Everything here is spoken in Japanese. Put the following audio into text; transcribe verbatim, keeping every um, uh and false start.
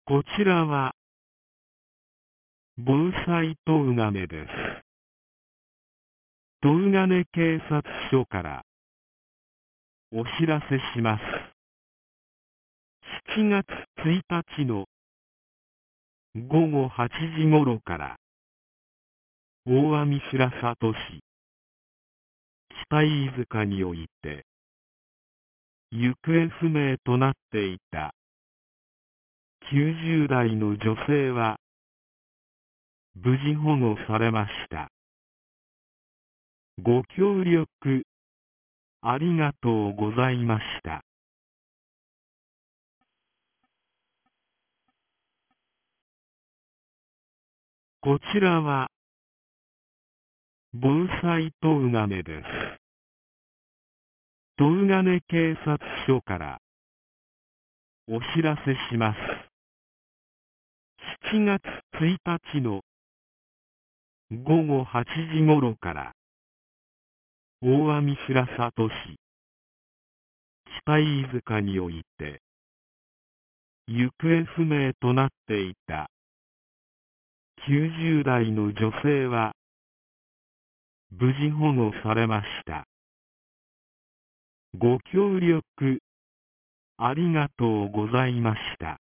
こちらは防災東金です。東金警察署からお知らせします。しちがつついたちのごごはちじ頃から大網白里市北飯塚において行方不明となっていたきゅうじゅうだいの女性は無事保護されました。ご協力ありがとうございました。こちらは防災東金です。東金警察署からお知らせします。しちがつついたちのごごはちじ頃から大網白里市北飯塚において行方不明となっていたきゅうじゅうだいの女性は無事保護されました。ご協力ありがとうございました。